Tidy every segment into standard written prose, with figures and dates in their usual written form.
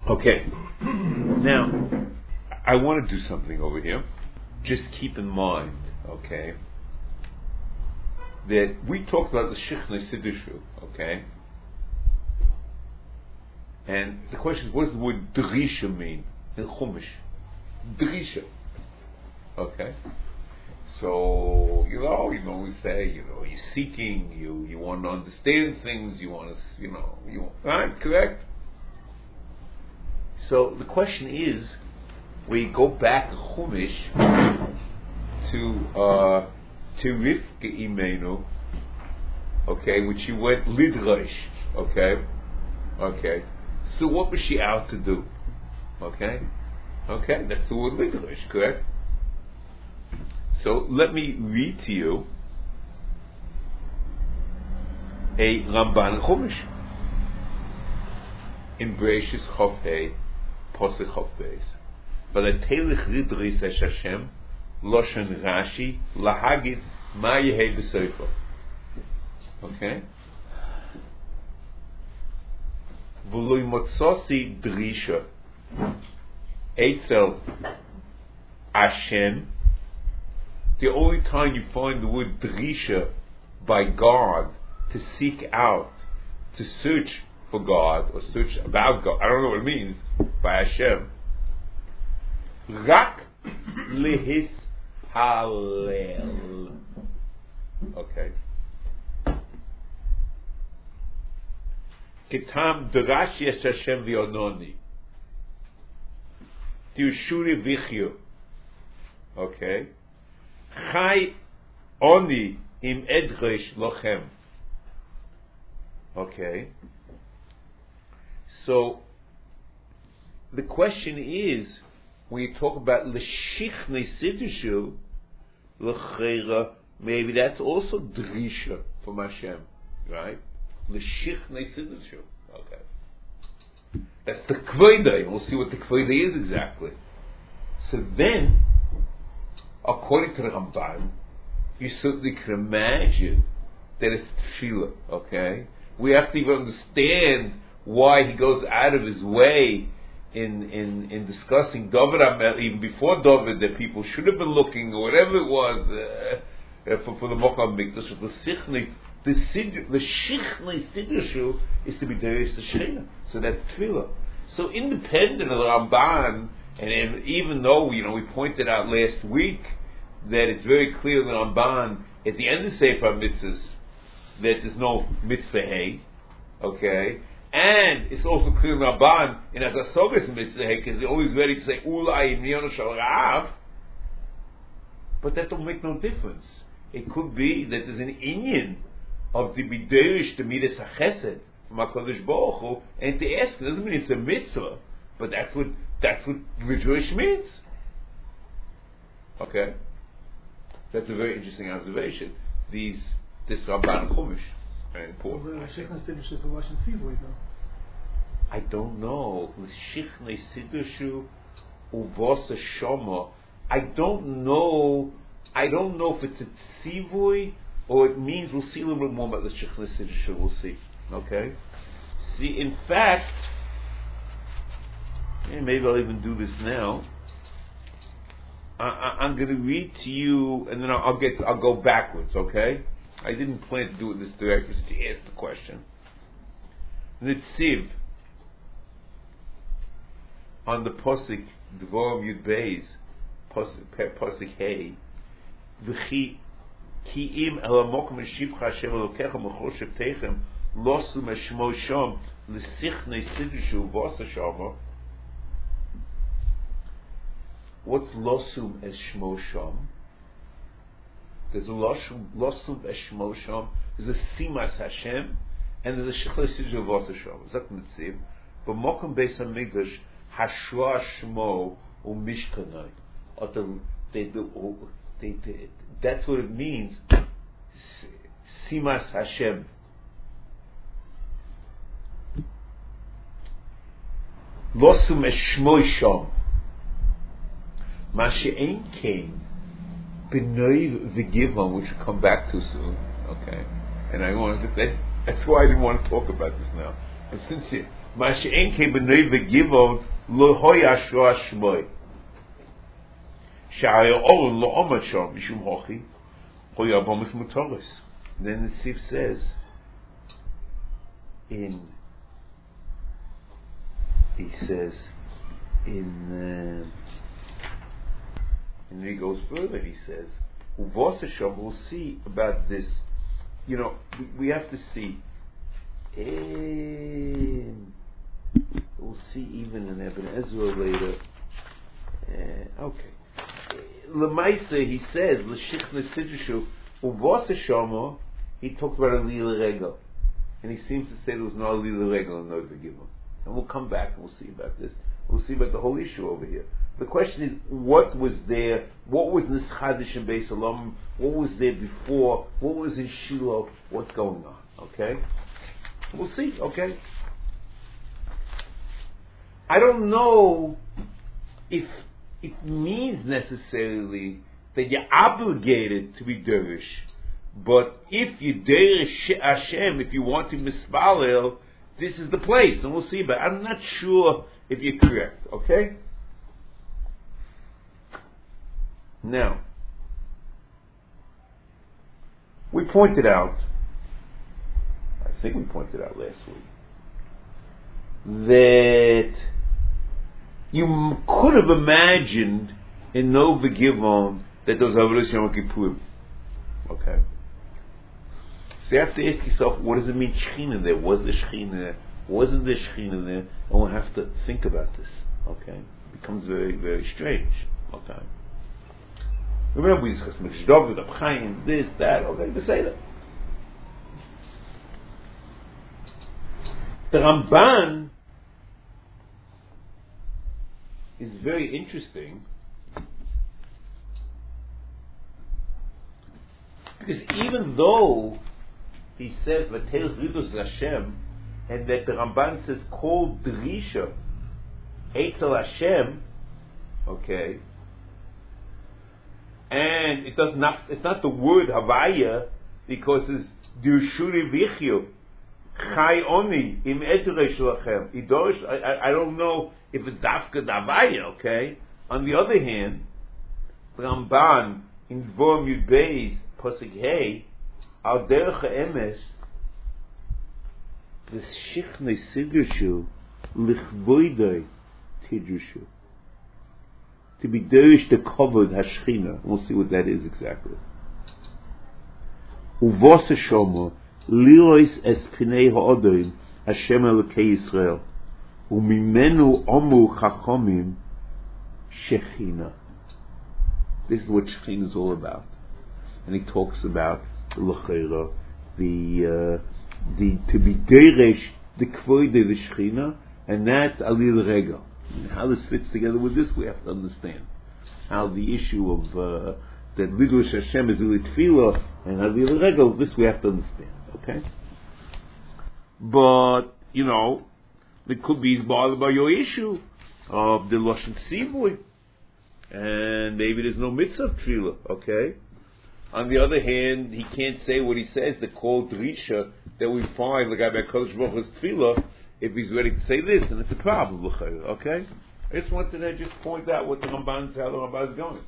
Okay. Now, I want to do something over here. Just keep in mind, okay, that we talked about the Shichnei Siddishu, okay? And the question is, what does the word Drisha mean in Chumash? Drisha. Okay? So, we say, you're seeking, you want to understand things, you want to, right? Correct? So the question is, we go back to Chumash to Rivka Imenu, okay, which she went Lidrash, okay? Okay. So what was she out to do? Okay? Okay, that's the word Lidrash, correct? So let me read to you a Ramban Chumash in Bereshis Chof Hei, Posek Chof Beis. V'letelich Lidris es Hashem Loshen Rashi Lahagid Ma Yehei B'Sefer. Okay? V'loi Motzosi Drisha Eitzel Hashem. The only time you find the word Drisha by God, to seek out, to search for God, or search about God, I don't know what it means, by Hashem. Rak lehis halel. Okay. Ketam derashi es Hashem v'yononi. Tiushuri vichyu. Okay. Chai oni im edresh lochem. Okay. So the question is, when you talk about l'shichnei siddishu, l'cheira, maybe that's also drisha from Hashem, right? L'shichnei siddishu. Okay. That's the kvoida. We'll see what the kvoida is exactly. So then, according to the Ramban, you certainly can imagine that it's tefillah, okay? We have to even understand why he goes out of his way in discussing David HaMelech, even before David, that people should have been looking, or whatever it was, for the Mochel Mikdash. The Shichnei Siddishu is to be Deresh the Shechina. So that's tefillah. So independent of the Ramban, and even though, we pointed out last week that it's very clear in the Ramban, at the end of Sefer Mitzvahs, that there's no mitzvah hey, okay? And it's also clear in the Ramban, in Azasogas mitzvah hey, because they're always ready to say, Ulai Imnionu Shal Rav, but that don't make no difference. It could be that there's an inyan of the Biderish, the Midas HaChesed, from HaKadosh Baruch Hu, and to ask, it doesn't mean it's a mitzvah, but that's what Biderish means. Okay? That's a very interesting observation. This Ramban Chumash, very important. I don't know. L'shichnei siddishu uvasa shama. I don't know if it's a tzivui or it means, we'll see a little bit more about the Shichnei Siddishu, we'll see. Okay? See, in fact, maybe I'll even do this now. I'm going to read to you, and then I'll go backwards, okay? I didn't plan to do it in this direction, just to ask the question. Nitziv, on the Posik, Dvorim Yud Beis, Posik Hey, V'chi Ki'im el hamokum eshivcha Hashem Elokecha Mechol Shebteichem Losu Meshmo Shom L'sichnei Siddishu V'asa Shama. What's Losum as Shmo Shom? There's a Losum as Shmo Shom. There's a Simas Hashem, and there's a Shichlei Siddishu V'asa Shama. Zak Nitziv. B'mokum Beis HaMikdash Hashua Shmo u'Mishkanai. That's what it means. Simas Hashem. Losum es Shmoi Shom. Mashe'en came B'noi V'Givon, which we'll come back to soon. Okay, and that's why I didn't want to talk about this now. And since מה שאין כבנוי וגבעון לא הויה שואה שמוי שהאורן לא עומד שם משום הוכי הויה במס מותורס. Then the Sif says and he goes further, he says Uvosasham, we'll see about this, you know, we have to see we'll see even in Ibn Ezra later. Okay. Lemaisa, he says, L'shichna Sidrishu, Uvosasham, he talks about a Lila Regel. And he seems to say there was no Lila Regel in Noda Gimel. And we'll come back and we'll see about this. We'll see about the whole issue over here. The question is, what was there? What was Nischadish in Beis Halom? What was there before? What was in Shiloh? What's going on? Okay? We'll see, okay? I don't know if it means necessarily that you're obligated to be Derish, but if you Derish Hashem, if you want to Mispalel, this is the place, and we'll see. But I'm not sure if you're correct, okay? Now, we pointed out, I think we pointed out last week, that you could have imagined in Nova Givon that those Avodas Yom Kippurim. Okay? So you have to ask yourself, what does it mean Shechina there? Was there Shechina there? Wasn't there Shechina there? And we'll have to think about this. Okay? It becomes very, very strange. Okay? Remember we discussed Mishdov, the Chaim, this, that, okay, to say that. The Ramban is very interesting because even though he says Vateil Ridus Hashem and that the Ramban says called Drisha Eitzel Hashem, okay, and it's not the word Havaya because it's Dirshuri Vichyu Chai Oni Im Etere Shlachem Idorish. I don't know if it's Dafka Davaya, okay? On the other hand, Ramban in Dvorim Yud Beis Pasuk Hey Al Derech HaEmes V'Shichne Sidrushu Lichvoidei Tidrushu, to be derish the covered Hashchina. We'll see what that is exactly. Uvos Hashomo Lirois es Pinei Ha'odoim Hashem Elokei Yisrael Umimenu Omu Chachomim Shechina. This is what Shechina is all about. And he talks about L'chera, the to be derish the Kvoide the Shechina, and that's Alil Regel. And how this fits together with this, we have to understand. How the issue of that Lidush Hashem is Ulit Tefillah and Alil Regel, this we have to understand. Okay? But, you know, it could be bothered by your issue of the Lashon Tzivoy, and maybe there's no mitzvah of Tefillah, okay? On the other hand, he can't say what he says, the call Drisha that we find, the guy by Kodesh Baruch Hu's Tefillah, if he's ready to say this, and it's a problem, okay? I just wanted to just point out what the Ramban, how the Ramban is going.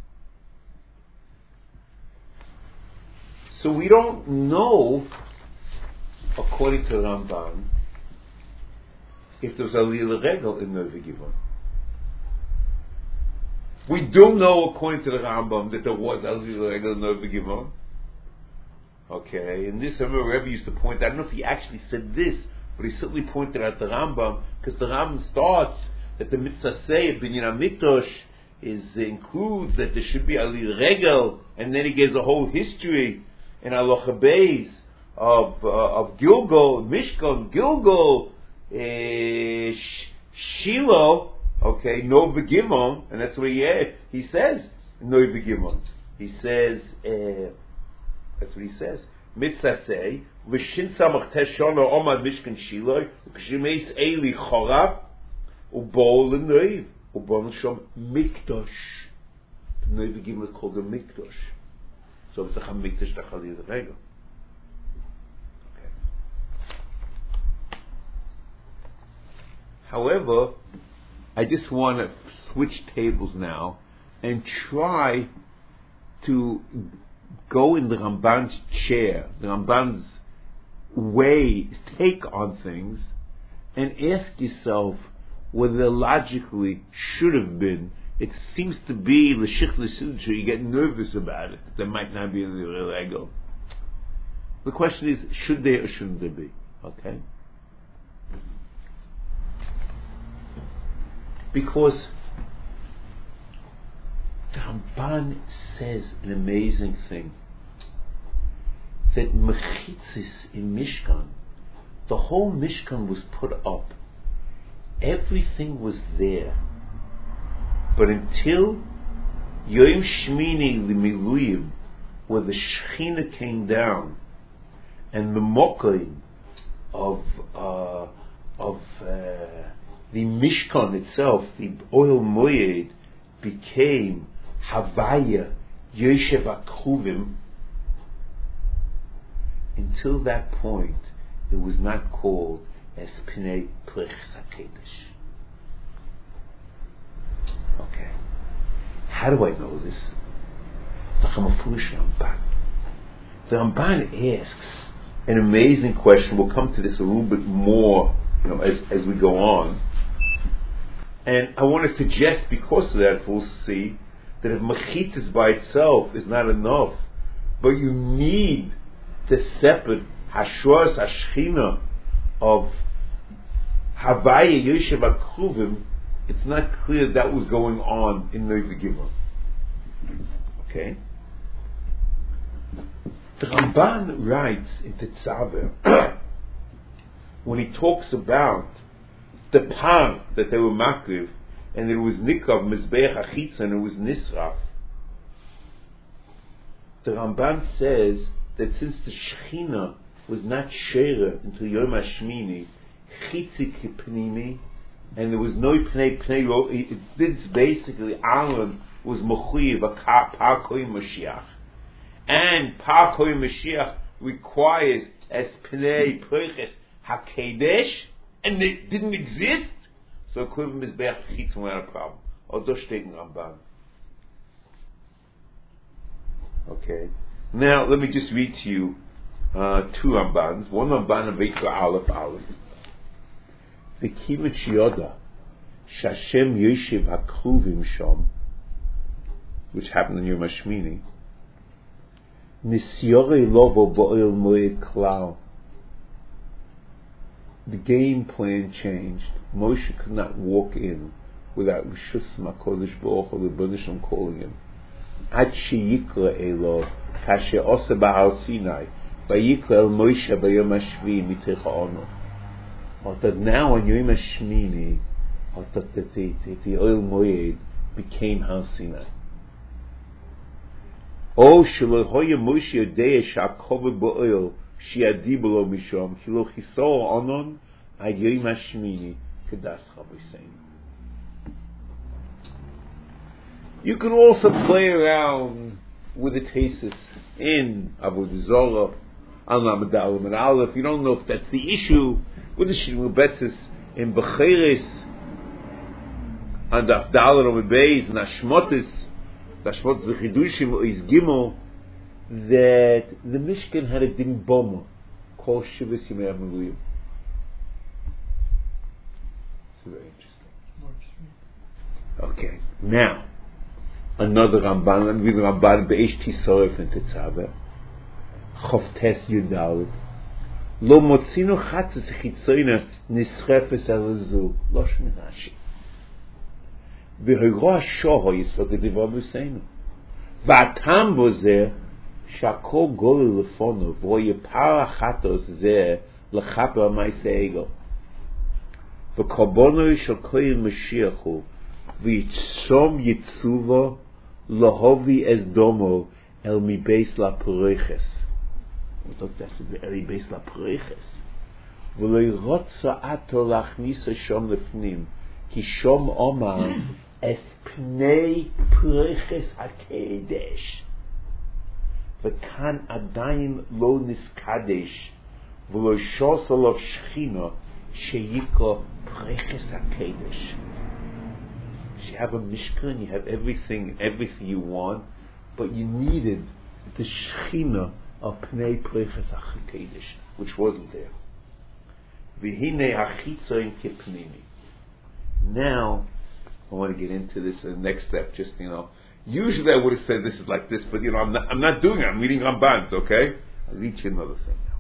So we don't know, according to the Ramban, if there's a Lila Regel in Nova Givon. We do know, according to the Rambam, that there was a Lila Regel in Nova Givon. Okay, and this, I remember Rebbe used to point out, I don't know if he actually said this, but he certainly pointed out the Rambam, because the Rambam starts that the mitzvah say Binyan HaMikdash includes that there should be a Lila Regel, and then he gives a whole history in Halacha Beis of Gilgal, Mishkan, Gilgal, Shiloh, okay, Nova Gimon, and that's what he says, Nova Gimon. He says, that's what he says. Mitzvah say, V'shin samach teshona omad Mishkan Shiloh, V'kshimeis Eli Chorab, U'bol l'Neiv, U'bol l'Shom Mikdash. Nova Gimon is called the Mikdash. So it's a Mikdash Tachali the Regel. However, I just want to switch tables now and try to go in the Ramban's chair, the Ramban's take on things, and ask yourself whether there logically should have been. It seems to be l'shich l'siddur. You get nervous about it. There might not be in the real ego. The question is, should there or shouldn't there be? Okay? Because the Ramban says an amazing thing, that mechitzis in Mishkan, the whole Mishkan was put up, everything was there, but until Yom Shmini L'Miluyim, where the Shechina came down, and the Mokim of the Mishkan itself, the Oil Moyed, became Havaya Yoshev Akruvim. Until that point, it was not called as Pnei Plechas HaKedesh. Okay. How do I know this? The Chamafush Ramban. The Ramban asks an amazing question. We'll come to this a little bit more, as we go on. And I want to suggest, because of that, we'll see that if mechitzis by itself is not enough, but you need the separate hashros hashchina of Havaya Yoshev Akruvim, it's not clear that was going on in Novi Gimel. Okay? The Ramban writes in Tetzaver when he talks about the pan that they were makriv, and it was nikav mizbeach achitza, and it was nisraf. The Ramban says that since the Shechina was not sheira until Yom HaShmini, chitzik pnimi, and there was no pnei, it's basically Aaron was mechuyev a par koyim Mashiach, and par koyim Mashiach requires as pnei Plechas HaKedesh, and it didn't exist, so Kuvim is Be'ach Chitz not a problem. Or do steht in Ramban. Okay. Now let me just read to you two Rambans. One Ramban of Veikra Aleph. V'kimet Shioda Shashem Yoshev Akruvim Shom, which happened in Yom HaShmini. Nisyore Lovo Bo'el Moed Klal. The game plan changed. Moshe could not walk in without Rishus HaKodesh Baruch Hu, the Rebbeinu calling him. Ad sheyikra Elo kasher osa b'Har Sinai vayikra el Moshe b'Yom HaShvi mitecha ono. That now on Yom HaShmini, the Oil Moed became Har Sinai. O shelo hoye Moshe yodei she'akove b'Oil shi'adibolo mishom kilo chisor onon ad Yom HaShmini kedas chavisein. You can also play around with the thesis in Avodah Zarah, Al Lamed Aleph and Aleph. You don't know if that's the issue with the Shmuel Betzis in Becheres and Afdal and Beis and Ashmotis the Chidushim is Gimel, that the Mishkan had a din bomber called Shivas Yimei HaMiluyim. It's very interesting. Okay, now another Ramban. Let me read the Ramban Be'esh Tisoref and Tetzaver Chovtes Yudal. Lo motzino chatzes chitzoyna nisrefes alazu Loshen Rashi. V'hiro hashoho yisvot edivro b'seinu. V'atam bozer shakol goli lefono v'ho yepar achatos zeh lechaper ma'aseh ego. V'korbono shel kohen Mashiach hu v'yitzom yitzuvo lohovi es domo el mi beis la pereches. We talk that's the Eli beis la pereches. V'lo yirotza ato lachnisa shom lefnim ki shom omar es pnei pereches hakedesh. V'kan adayin lo niskadesh v'lo shos alav shchina Sheyiko Preches HaKedesh. You have a Mishkan, you have everything you want, but you needed the Shechina of Pnei Preches HaKedesh, which wasn't there. V'hinei hachitzoin kepnimi. Now, I want to get into this in the next step. Just usually I would have said this is like this, but I'm not doing it. I'm reading Rambans, okay? I'll read you another thing now.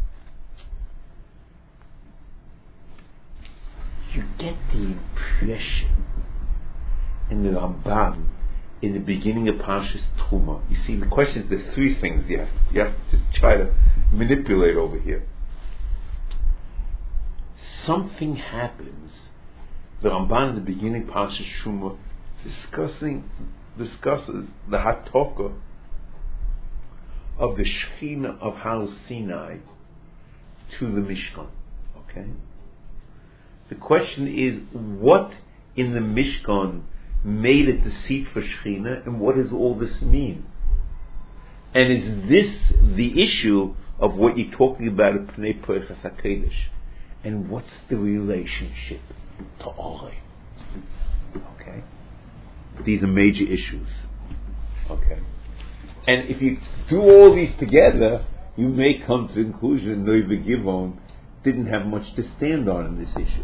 You get the impression in the Ramban, in the beginning of Parshas Truma. You see, the question is, there's three things you have to just try to manipulate over here. Something happens. The Ramban in the beginning of Parshas Truma discusses the Hatoka of the Shechina of Har Sinai to the Mishkan. Okay? The question is, what in the Mishkan made it the seat for Shechina, and what does all this mean? And is this the issue of what you're talking about at Pnei Preches HaKedesh? And what's the relationship to Orei? Okay? These are major issues. Okay? And if you do all these together, you may come to the conclusion that Novi Givon didn't have much to stand on in this issue.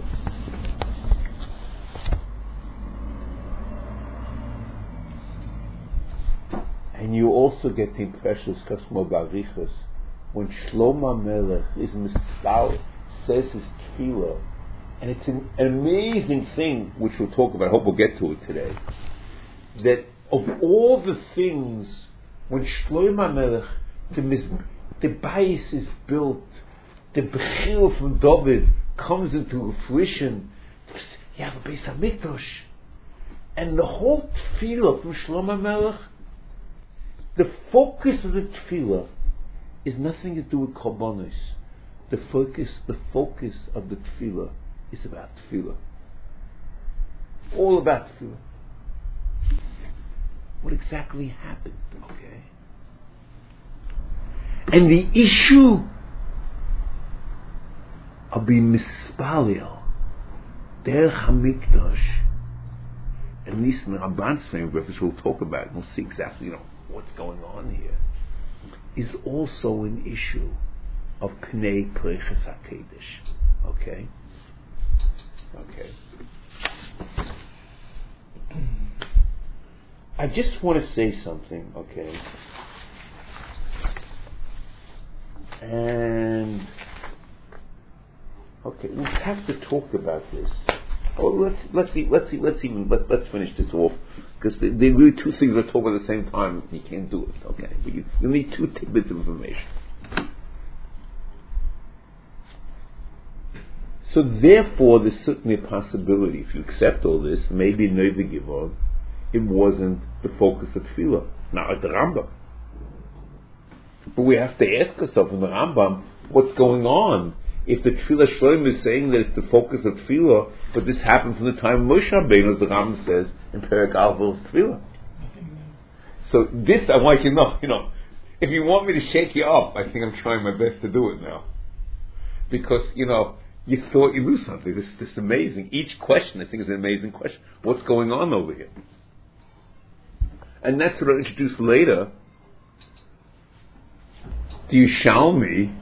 And you also get the impression, when Shlomo Melech is mispal, says his tefillah, and it's an amazing thing which we'll talk about. I hope we'll get to it today. That of all the things, when Shlomo Melech, the bayis is built, the bechil from David comes into fruition. You have a Beis Hamikdash, and the whole tefillah from Shlomo Melech, the focus of the tefillah is nothing to do with korbanos. The focus of the tefillah is about tefillah. All about tefillah. What exactly happened? Okay. And the issue of being mispalel, derech hamikdash, at least in the Ramban's framework, which we'll talk about, and we'll see exactly what's going on here, is also an issue of Pnei Preches HaKedesh. Okay? Okay. I just want to say something, okay? And okay, we have to talk about this. Oh, let's finish this off, because there are really two things that talk at the same time. You can't do it, okay? But you need two tidbits of information. So therefore, there's certainly a possibility, if you accept all this, maybe in Novi Givon, it wasn't the focus of tefillah, not at the Rambam. But we have to ask ourselves in the Rambam, what's going on? If the Tefillah Shloim is saying that it's the focus of Tefillah, but this happened from the time of Moshe Rabbeinu, as the Rambam says in Perek Alvos Tefillah. So this, I want you to know, if you want me to shake you up, I think I'm trying my best to do it now. Because, you thought you knew something. This is amazing. Each question, I think, is an amazing question. What's going on over here? And that's what I'll introduce later. The Yerushalmi,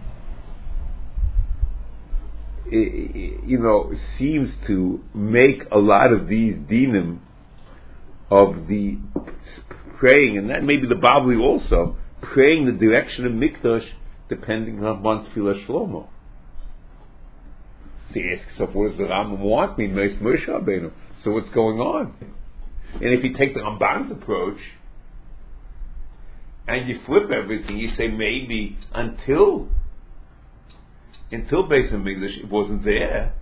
seems to make a lot of these dinim of the praying, and that may be the Bavli also, praying the direction of Mikdash depending on Tefillah Shlomo. So you ask yourself, what does the Rambam want me? Moshe Rabbeinu. So what's going on? And if you take the Ramban's approach and you flip everything, you say maybe until Beis Hamikdash it wasn't there.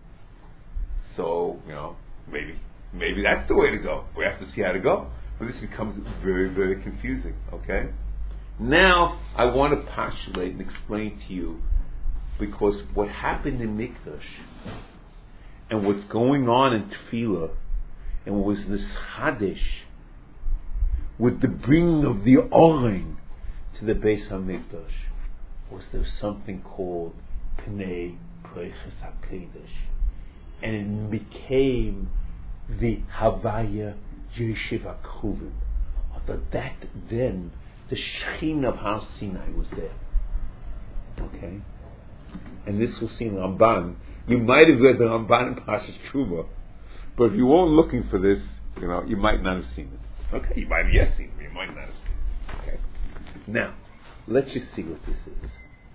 So maybe that's the way to go. We have to see how to go. But this becomes very, very confusing. Okay. Now I want to postulate and explain to you, because what happened in Mikdash and what's going on in Tefillah and what was this Chadish with the bringing of the Oren to the Beis Hamikdash was there something called Pnei Koiches HaKodesh, and it became the Havaya Yeshiv HaKruvim. After that, then the Shechina of Har Sinai was there. Okay, and this we'll see in Ramban. You might have read the Ramban in Parshas Truma, but if you weren't looking for this, you might not have seen it. Okay, you might have seen it, but you might not have seen it. Okay, now let's just see what this is.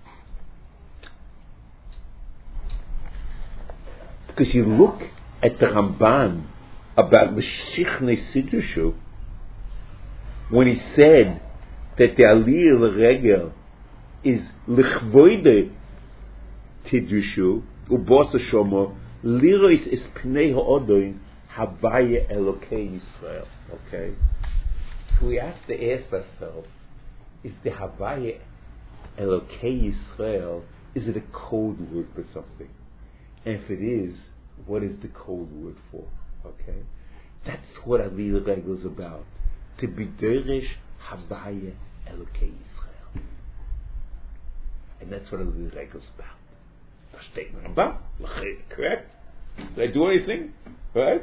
Because you look at the Ramban about the Shichne Sidushu, when he said that the Aliyah L'Regel is L'chvoide Tidushu, Ubosa Shomo, Lirois is Pnei Ha'odoin, Havaya Elokei Yisrael. Okay? So we have to ask ourselves, is the Havaya Elokei Yisrael, is it a code word for something? And if it is, what is the code word for? Okay? That's what Aliyah L'Regel is about. To be Derish Havaya Elokei Yisrael. And that's what Aliyah L'Regel is about. The statement about, correct? Did I do anything? Right?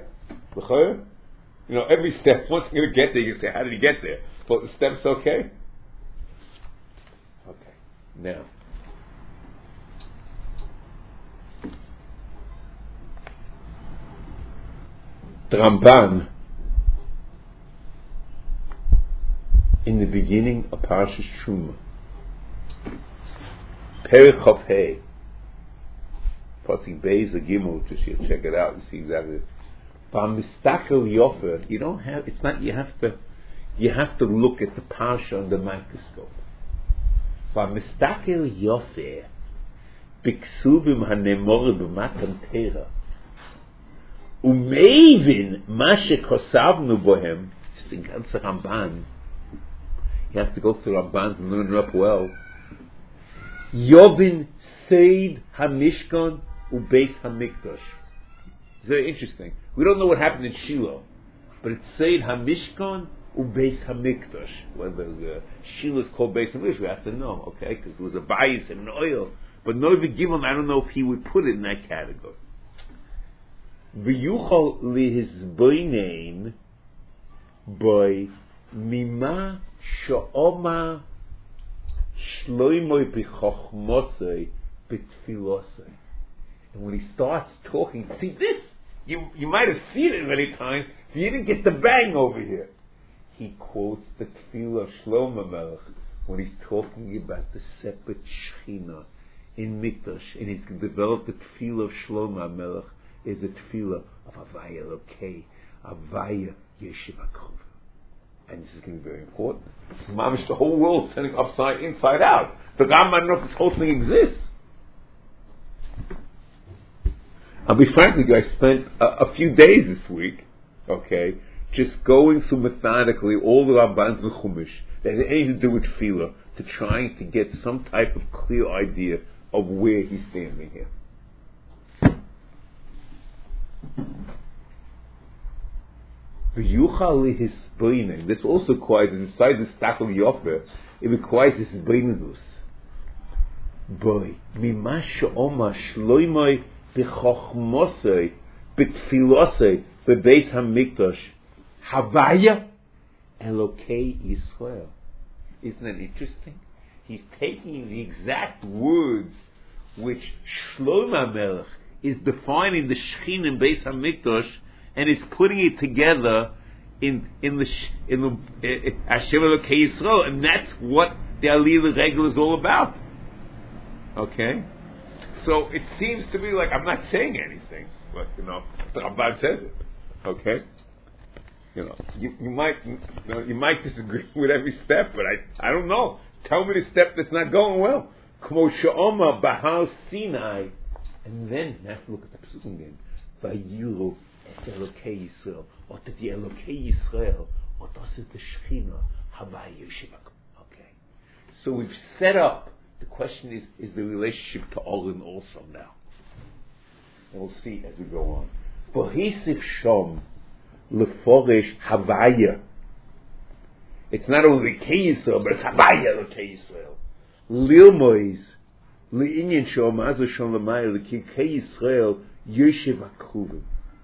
Every step, once you're going to get there, you say, how did he get there? But the step's okay? Okay. Now, the Ramban, in the beginning of Parshas Truma, Perek Chof Hei, Pasuk Beis Gimel, just you check it out and see exactly. Bamistakel Yofer, you don't have. It's not. You have to look at the parsha under the microscope. Bamistakel Yofer, Biksuvim Hanemor B'Matan Torah, Umeivin Mashe Kosavnu Bohem. It's the ganze Ramban. You have to go through Ramban and learn it up well. Yovin Seid HaMishkan Ubeis HaMikdash. It's very interesting. We don't know what happened in Shiloh, but it's Seid HaMishkan Ubeis HaMikdash. Whether Shiloh is called Beis HaMikdash, we have to know, okay? Because it was a bias and an oil. But Novi Gimel, I don't know if he would put it in that category. V'yuchal lihizboinein by Mima Sha'oma Shloimoi B'chochmosei B'tfilosei. And when he starts talking, see this, you might have seen it many times, you didn't get the bang over here. He quotes the Tefillah of Shlomo Melech when he's talking about the separate Shechina in Mikdash, and he's developed the Tefillah of Shlomo Melech is the Tefillah of Havaya Elokei, Havaya Yeshiv HaKruvim. And this is going to be very important. Mamish, the whole world is turning inside out. The Rambam knows this whole thing exists. I'll be frank with you, I spent a few days this week, okay, just going through methodically all the Rabbans and Chumash that had anything to do with Tefillah, to trying to get some type of clear idea of where he's standing here. This also requires, inside the Stakel Yofer, it requires this Beinus. Boy, Mimasha Oma Shloimoi B'chochmosei B'tfilosei B'beis HaMikdash Havaya Elokei Yisrael. Isn't that interesting? He's taking the exact words which Shlomo Melech is defining the Shechin in Beis HaMikdash, and is putting it together in the Hashem Elokei Yisrael, and that's what the Aliyah L'Regel is all about. Okay, so it seems to me like I'm not saying anything, but the Ramban says it. Okay, you might disagree with every step, but I don't know. Tell me the step that's not going well. Kmo she'oma b'Har Sinai, and then you have to look at the Pesukim again. Vayiru et Elokei Yisrael, or to the Elokei Yisrael, or das is the Shechina Havaya Yeshiv. Okay, so we've set up. The question is the relationship to Olin also now. And we'll see as we go on. V'hisif shom leforish Havaya. It's not only Kei Yisrael, but it's Havaya Kei Yisrael. Lilmois Le'inyan she'omazu shon l'mayel l'kirkei Yisrael yoshev akruvim.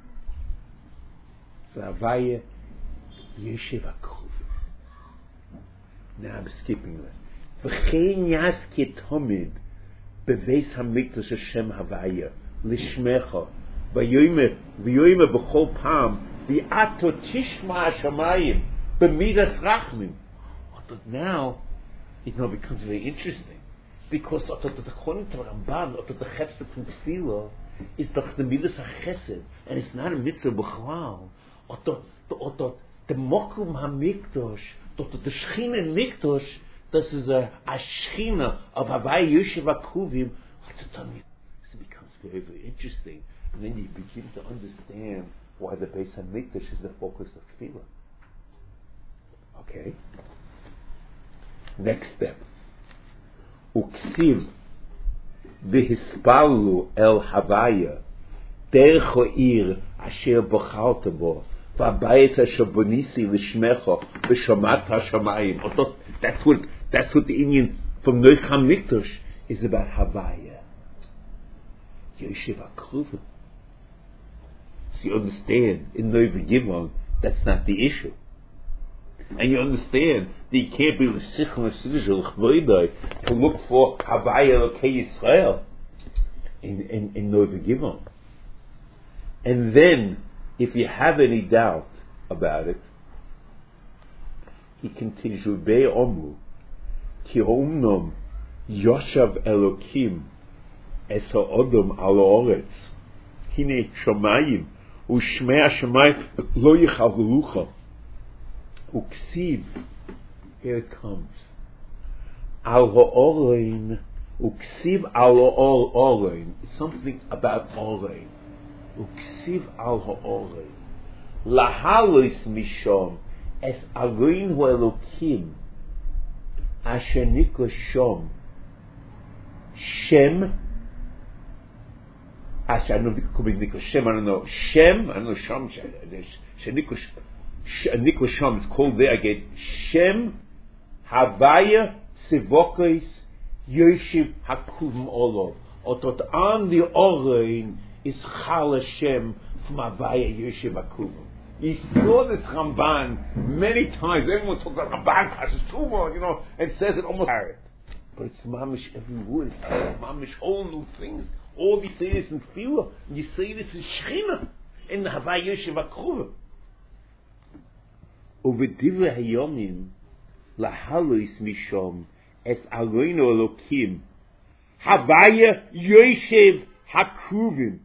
V'avaya yoshev akruvim. Now I'm skipping that. V'chein yaske tomid beveis hamikdash Hashem havaya lishmecha v'yoyme b'chol pam v'ato tishma hashamayim b'midas rachmim. But now it now becomes very interesting, because according to Ramban, the chesed from tefillah is the midas hachesed, and it's not a mitzvah b'chlal. The mokum hamikdash, the shechina mikdash, this is a shechina of Havai Yoshev Akruvim. So it becomes very, very interesting, and then you begin to understand why the Beis Hamikdash is the focus of tefillah. Okay. Next step. Uksiv v'hispalu el Havaya derech ha'ir asher bochalta bo v'abayis asher bonisi l'shmecha v'shamat hashamayim. That's what the Indian from Noach HaMikdash is about. Havaya Yoshev Akruvim. So you understand, in Noach Gimel, that's not the issue. And you understand that you can't be to look for Havaya Elokei Yisrael in Noach Gimel. And then, if you have any doubt about it, he continues, Be Omru Ki Omnom Yoshav Elokim Es Ha'odom Al Ha'oretz Hine Shomayim U'Shmei HaShomayim Lo Yichavlucha Uksiv. Here it comes. Al Ha'orein Uksiv Al Ha'orein. It's something about Orein. Uksiv Al Ha'orein Lahalois Mishom Es Arein Hu Elokim Asher Nikla Shom Shem Asher, I don't know if it could be Nikla Shem, I don't know. Shem, I don't know, Shom Nikla Shom, it's called there again. Shem Havaya Sivokais Yoshev Hakuvim Olov. Otot on the Orein is Chal Hashem from Havaya Yoshev Hakuvim. You saw this Ramban many times. Everyone talks about Ramban, Pashas Tumah, and says it almost. But it's mamish every word. It's mamish all new things. All we say this in Tefillah. You say this in Shechina, in the Havai Yoshev Akruvim. Uvedivre hayomim lahalois mishom es aroino elokim Havaya Yoshev Hakruvim.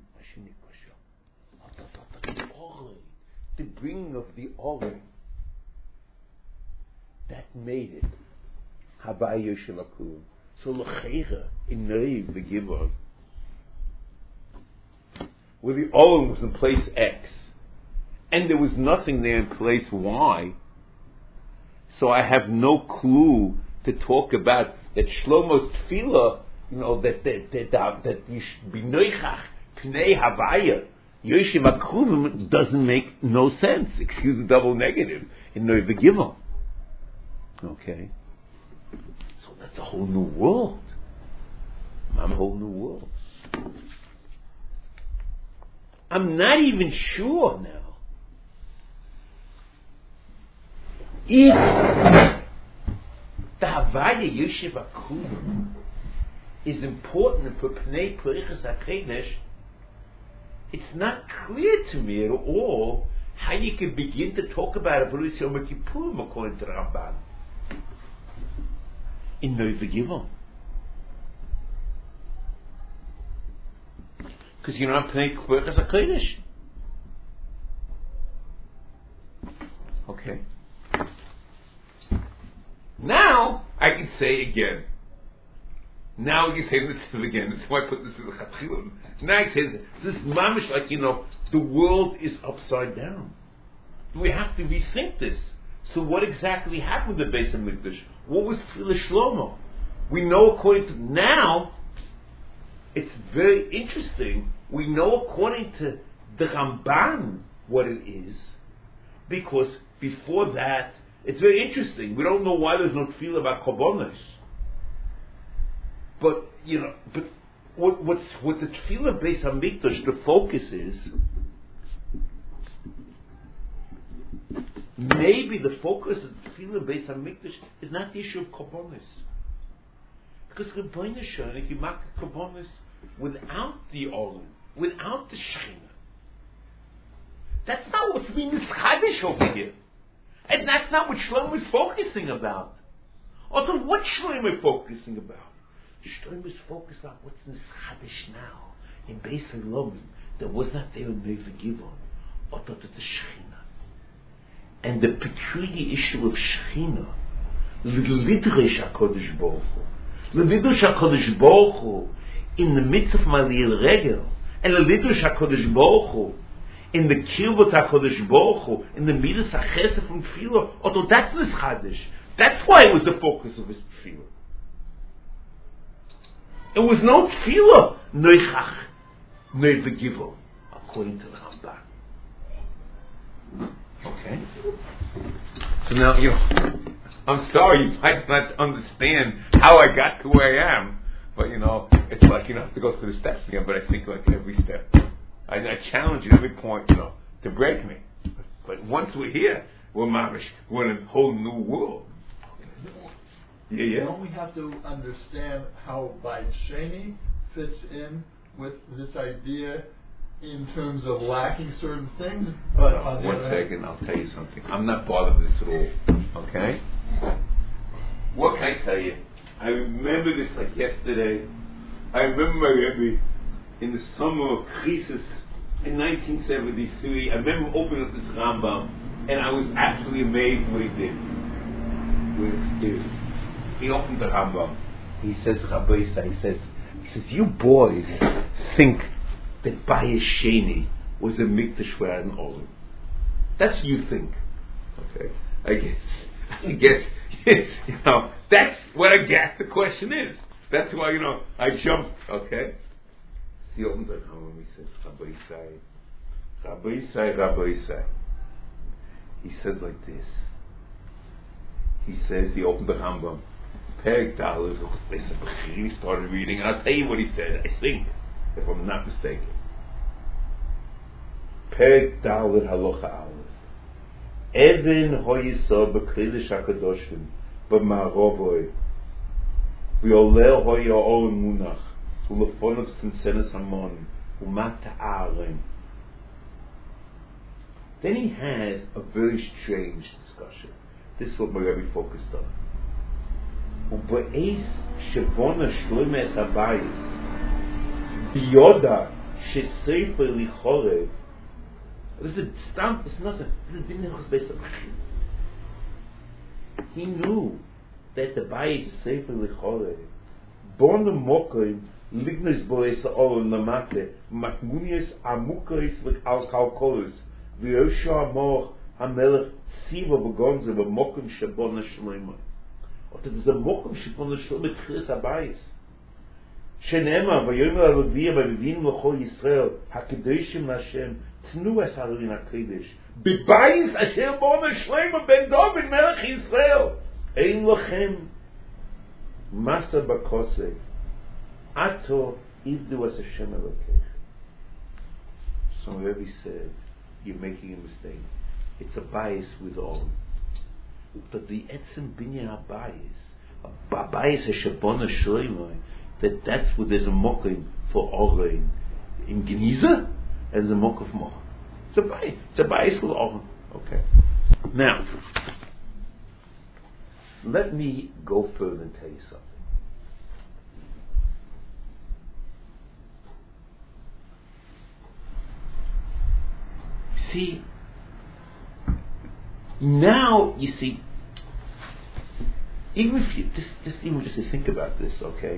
The bringing of the Oren, that made it Havaya Yoshev Akruvim. So l'cheira in Noach the Gimel, where the Oren was in place X, and there was nothing there in place Y, so I have no clue to talk about that Shlomo's tefillah, that you should be noichach pnei Havaya Yoshev Akruvim doesn't make no sense. Excuse the double negative in Noach Gimel. Okay, so that's a whole new world. I'm a whole new world. I'm not even sure now if the Havaya Yoshev Akruvim is important for Pnei Porichas HaKodesh. It's not clear to me at all how you can begin to talk about Avodas Yom Kippurim according to the Ramban in Noach Gimel. Because you don't have Pnei Porichas HaKodesh. Okay. Now I can say again. Now you say this again. That's why I put this in the Chatchilon. Now he says this is mamish like the world is upside down. We have to rethink this. So what exactly happened to Beis Hamikdash? What was Tefillah Shlomo? We know according to now. It's very interesting. We know according to the Ramban what it is, because before that it's very interesting. We don't know why there's no tefillah about korbanos. but what the Tefillah Beis Hamikdash, the focus is, maybe the focus of the Tefillah Beis Hamikdash is not the issue of Korbanos. Because Rebbeinu Shalom, if you make Korbanos without the Olim, without the Shechina, that's not what's being Chadish over here. And that's not what Shlomo is focusing about. Also, what Shlomo is focusing about? Shlomo is focused on what's Chadish now. In Beis Elohim, that was not there in Neve Givon. Other than the Shechina. And the peculiar issue of Shechina, L'Lidresh HaKodesh Baruch Hu, L'Lidresh HaKodesh Baruch Hu, in the midst of Maliyel Regel, and L'Lidresh HaKodesh Baruch Hu, in the Kirbut HaKodesh Baruch Hu, in the Midas HaChesed from Tefillah, although that's this Chadish. That's why it was the focus of his Tefillah. It was no Tefillah, Noichach, Neve Givon, according to the Rambam. Okay. So now, I'm sorry, you might not understand how I got to where I am, but it's like, I have to go through the steps again, but I think like every step, I challenge you at every point, to break me. But once we're here, we're in a whole new world. Yeah. Don't we have to understand how Beit Sheni fits in with this idea in terms of lacking certain things? But one second, I'll tell you something. I'm not part of this at all. Okay? What can I tell you? I remember this like yesterday. I remember my Rebbe in the summer of Krisis in 1973. I remember opening up this Rambam, and I was absolutely amazed what he did with his students. He opened the Rambam. He says, Rabbi Isa, he says, you boys think that Bayis Sheni was a Mikdash where an Olim. That's what you think. Okay. I guess that's what I guess the question is. That's why, I jumped. Okay. So he opened the Rambam. He says, Rabbi Isa. He says like this. He says, he opened the Rambam. Perek Daled, he started reading, and I'll tell you what he said, I think, if I'm not mistaken. Perek Daled Halacha Aleph. Even hoyisa b'kodesh hakadoshim b'ma'arovoi v'yoleh hoya olam munach u'lefonov sinsenes hamon u'mata a'arim. Then he has a very strange discussion. This is what my Rebbe focused on. U'ba'es shevona shlomes habayis biyoda shesefer lichorev. This is stamp. It's nothing. This is dinner based on. He knew that the bayis sefer lichorev bon mokoim lignos boes oron namate matmunias amukos v'al kalkolos v'yosha amor hamelech siva b'gonze v'mokim shabona shloima. Or that is a mokim shabona shloima tchilas habayis. Shenema v'yomer aleviyah v'vivim l'chol Yisrael hakedoshim Hashem tnu es harin hakedosh b'bayis asher bona shloima ben David melech Yisrael ein lochem masa b'kosei ato ivdu as Hashem elokech. So Rebbe said, you're making a mistake. It's a bias with all. But the etzem binyan a bias asher bona shloima, that's what there's a mokim for Oren in Geniza and the mokim of Moch. It's a bias with Oren. Okay. Now, let me go further and tell you something. See, now you see, even if you just think about this, okay.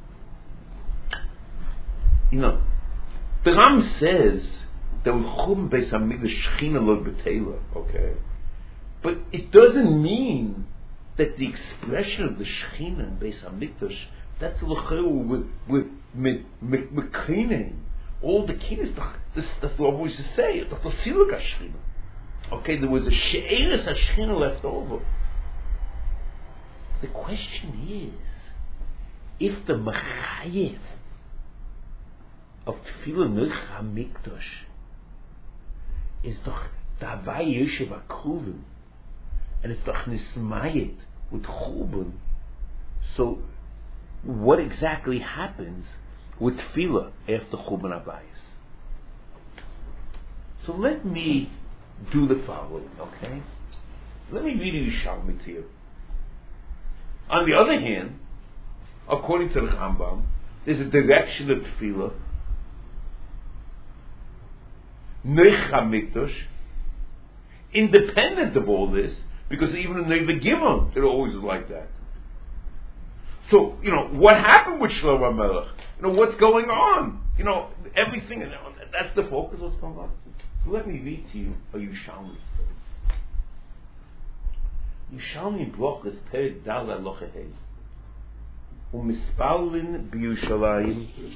The Ram says that Chum Beis Hamikdash Shechina lo b'teila, okay, but it doesn't mean that the expression of the Shechina in Beis Hamikdash that's l'cheu with mekinen. All the kinas, that's what we used to say. That's the siluk Shechina. Okay, there was a she'eres Shechina left over. The question is, if the Mechayev of Tefillah Nech HaMikdash is doch Davai Yoshev HaKruvim, and it's doch Nismayet with Churban, so what exactly happens with Tefillah after Churban Abayis? So let me do the following, okay? Let me read a Yerushalmi to you. On the other hand, according to the Rambam, there's a direction of Tefillah, Nech HaMikdash, independent of all this, because even in the Gimel, it always is like that. So, what happened with Shlomo HaMelech? What's going on? Everything, that's the focus of what's going on. So let me read to you a Yerushalmi. Yerushalmi Brochus Perek Dal Halacha Hey. U'mispalin b'Yerushalayim.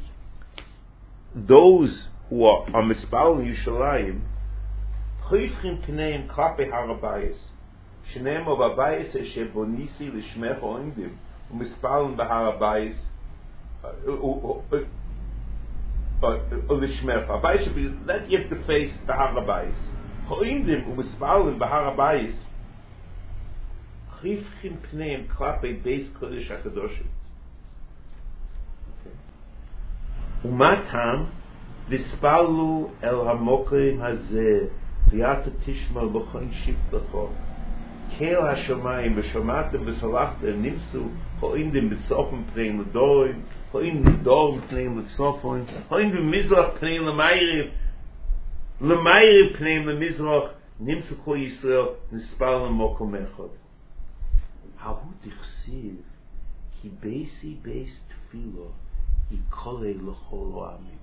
Those who are mispalin Yerushalayim, choifchim pneiim klape harabayis. Shneim of abayis eshe bonisi l'shmech oindim. U'mispalin b'harabayis. L'shmech. Abayis should be let you have to face b'harabayis. Oindim u'mispalin b'harabayis. Choifchim pneiim klape beis kodesh hakadoshim. Umatam vispalu el hamokim hazeh v'yata tishma b'choin shiftacho kel hashamayim v'shomatem v'salachtem nimsu ho'indim b'tzofim pneim l'dorim ho'indim l'dorim pneim l'tzofim ho'indim mizrach pneim l'mayriv pneim l'mizrach nimsu kol Yisrael nispal l'mokom echad hahu tichsiv ki beisi beis tefillah Yikolei l'chol ha'amim.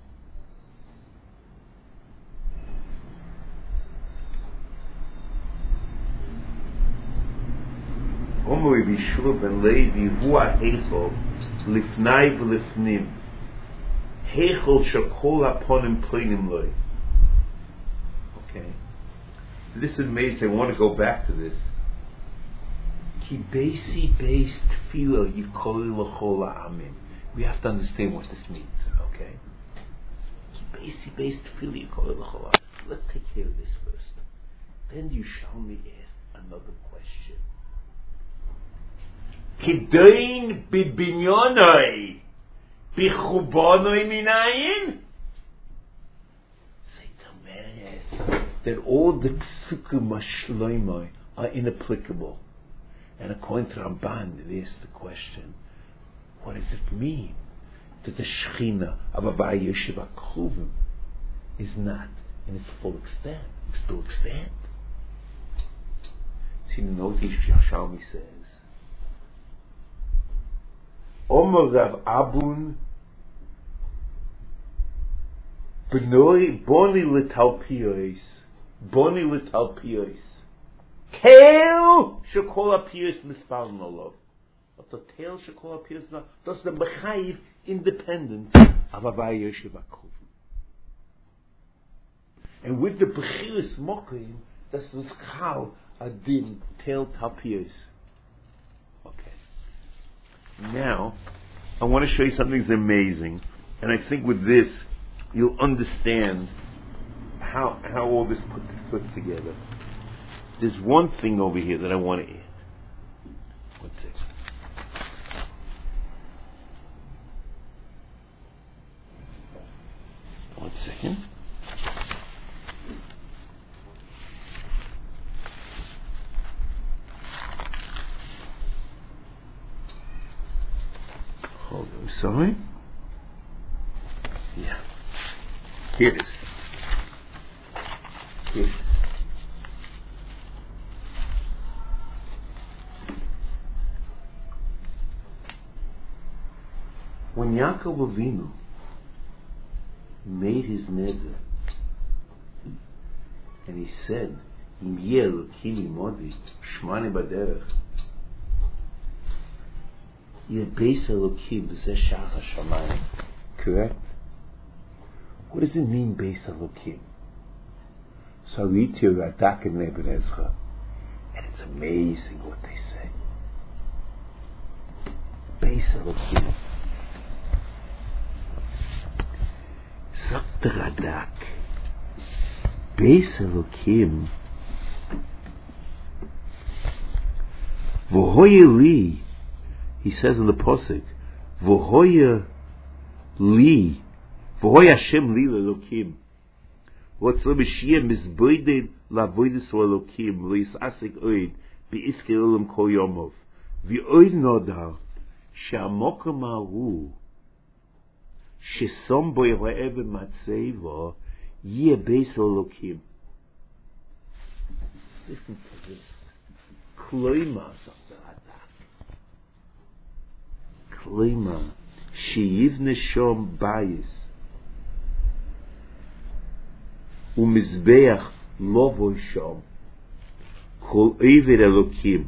Omer Rabbi Yeshua ben Levi hu ha'heichol lifnai v'lifnim heichol shekol ha'ponim pleinim loi. Okay, this is amazing. I want to go back to this. Ki beisi beis tefillah yikolei l'chol ha'amim. We have to understand what this means, okay? Let's take care of this first. Then Yerushalmi ask another question. Kidain bibinyonai bichubonoi minayin? Say Tameres that all the psukim mashloimoi are inapplicable. And according to Ramban, it is the question. What does it mean that the Shechina of Avaya Yoshev HaKruvim is not in its full extent? It's still extant. See, note Yerushalmi says, Omer Rav Abun Boni L'talpiyos Kel Shekol HaPiyos Mispalin Olav. The tail shekol appears now. That's the mechayiv independent of Avaya Yoshev HaKruvim. And with the bechiris mokim, that's the schal adin tail tapiyos. Okay. Now, I want to show you something that's amazing, and I think with this you'll understand how all this put together. There's one thing over here that I want to add. One second. One second. Hold on, sorry. Yeah. Here it is. Here it is. When Yaakov Avinu made his neder, and he said, "Im yeh Elokim imodi shmane baderech, yeh beis Elokim b'zeh shach hashamayim." Correct? What does it mean, beis Elokim? So I read to you Radak and Ibn Ezra, and it's amazing what they say. Beis Elokim. sagt der Radak, Beis Elokim, V'hoye li, he says in the Pasuk, V'hoye li, V'hoye Hashem li l'Elokim, what's the Mashiach mizboided la'avodas l'Elokim, l'yisasik oid, bi'iske olam kol yomov, v'oid nodar, she'amokom ha'hu, she'som bo yeho'ev matzeva, yeh Beis Elokim. Listen to this. Kloima, Kloima, she'yivne shom bayis, umizbeach lovoy shom, kol eiver Elokim,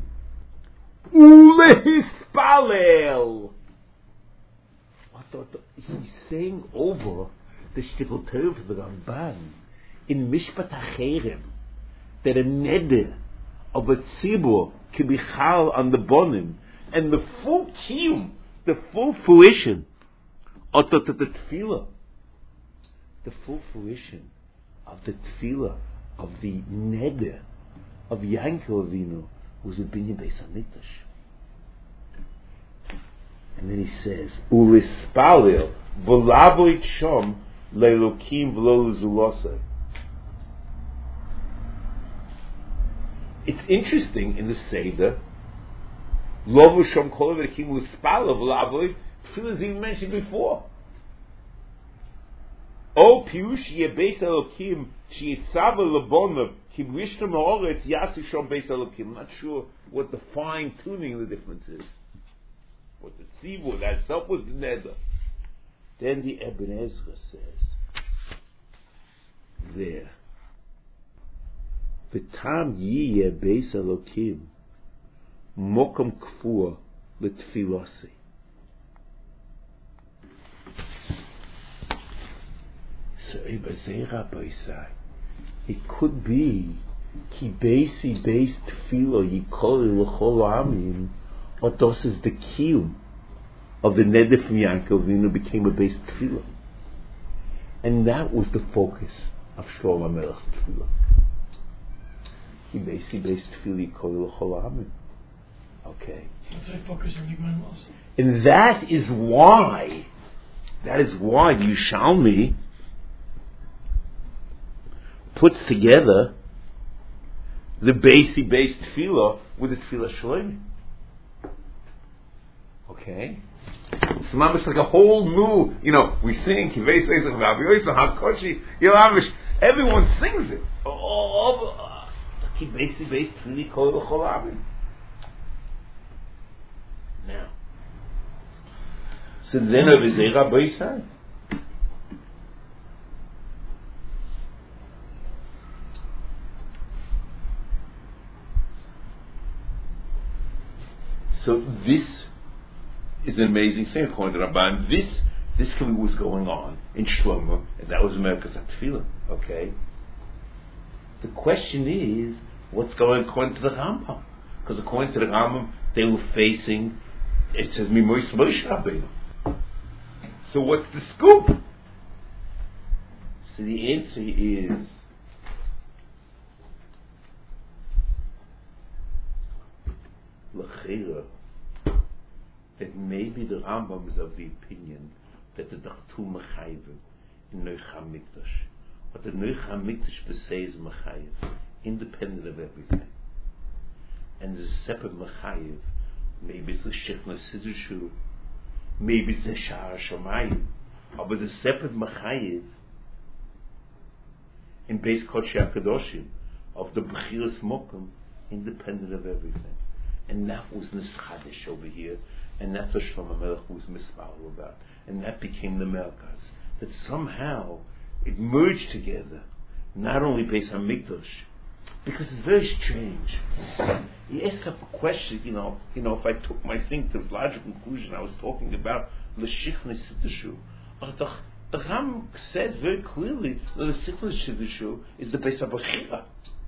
ulehispalel. He's saying over the shtickle term for the Ramban in Mishpat HaCherem that a neder of a tzibur can be chal on the bonim, and the full kiyum, the full fruition of the tefillah, the full fruition of the tefillah of the neder of Yankov Avinu was a binyan Beis Hamikdash. And then he says, "Ulispalil v'lavoit shom le'elokim v'lo l'zuloseh." It's interesting in the Seder, Lovu Shom Kol Elokim Ulispalil v'lavoit. Tefillah is even mentioned before. O Piush Yeh Beis Elokim Sheyitzava Lebonov Ki B'Rishtam Ha'oretz Yasi Shom Beis Elokim. I'm not sure what the fine tuning of the difference is. What the tzibur, that itself was the neder. Then the Eben Ezra says, there, V'tam yiyeh Beis Elokim mokom kfur l'tfilosi. So Ibazera Baisai, it could be ki beisi beis tfilo yikol l'chol amim, or this is the kiyum of the neder from Yankov Avinu became a beis tefillah, and that was the focus of Shlomo HaMelech's tefillah. Ki beisi beis tefillah yikol l'chol amim. Okay. And that is why the Yerushalmi puts together the beis tefillah with the tefillah shleimi. Okay? So now it's like a whole new, we sing, everyone sings it. Now, so then of his Baisai. So this is an amazing thing according to Ramban. This was going on in Shlomo, and that was Merkaz HaTefillah. Okay. The question is, what's going on according to the Rambam? Because according to the Rambam, they were facing. It says Mimois Moshe Rabbeinu. So what's the scoop? So the answer is L'cheira, that maybe the Rambam is of the opinion that the Dachtu Mechayim in Noach HaMikdash, but the Noach HaMikdash per se is Mechayim, independent of everything. And there's a separate Mechayim, maybe it's the Shechna Sidushu, maybe it's the Sha'ar Shamayim, but there's a separate Mechayim in Beis Kodesh HaKadoshim of the B'chiras Mokum, independent of everything. And that was Nischadesh over here, and that's what Shlomo Melech was mispal about, and that became the Merkaz. That somehow it merged together, not only Beis Hamikdash, because it's very strange. He asked up a question, if I took my thing to its logical conclusion, I was talking about L'Shichne Sidushu. The Ram says very clearly that the L'Shichne Sidushu is the Beis HaBachira.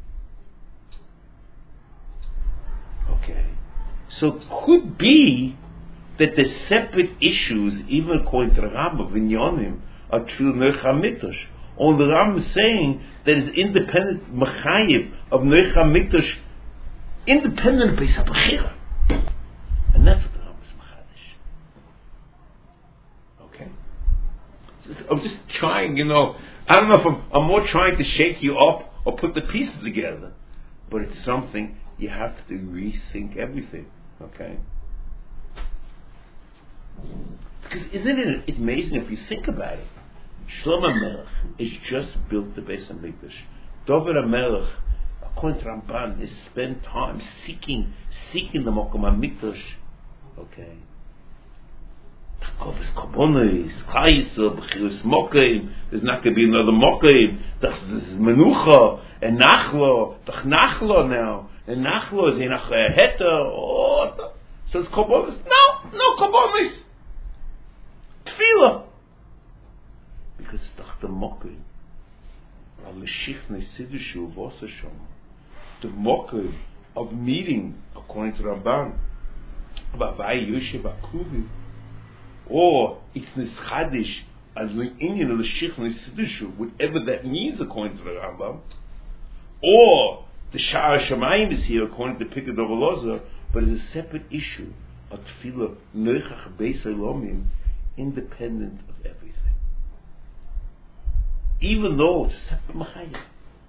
Okay. So it could be that the separate issues, even according to the Rambam, Vinyonim, of Tefillah Noach HaMikdash. Only the Rambam is saying that is independent Mechayiv of Noach HaMikdash, independent of Beis HaBechira. And that's what the Rambam is Machadish. Okay? I'm just trying, I don't know if I'm more trying to shake you up or put the pieces together, but it's something you have to rethink everything. Okay? Because isn't it amazing if you think about it? Shlomo HaMelech is just built the Beis HaMikdash. David HaMelech, according to Ramban, has spent time seeking the Mokom HaMikdash. Okay. Takovas Korbanos, Chayisel, B'chiros Mokim. There's not going to be another Mokim. There's Menucha and Nachlo. There's Nachlo now, and Nachlo is in a Heter. So it's Korbanos. No Korbanos. Tefillah. Because it's the Mokim. The Mokim of meeting, according to Ramban, or it's Nischadish as the Indian of the Shich Nesidushu, whatever that means according to the Rambam, or the Sha'ar Shamayim is here according to Pikad of Elazar, but it's a separate issue of Tefillah Noichach Beis Elomim, independent of everything. Even though it's a separate Mahayim.